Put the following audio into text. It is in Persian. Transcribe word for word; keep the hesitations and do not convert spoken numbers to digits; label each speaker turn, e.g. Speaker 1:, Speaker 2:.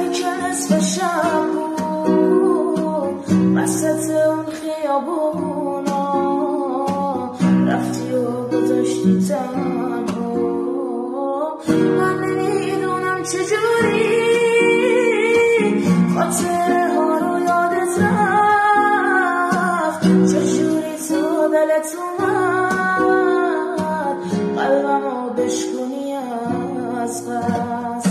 Speaker 1: که نصف شب بود وسط اون خیابونا رفتی و گذاشتی تنها. من نمیدونم چجوری خاطره ها رو یادت رفت، چجوری تو دلت اومد قلبم رو بشکنی از قصد.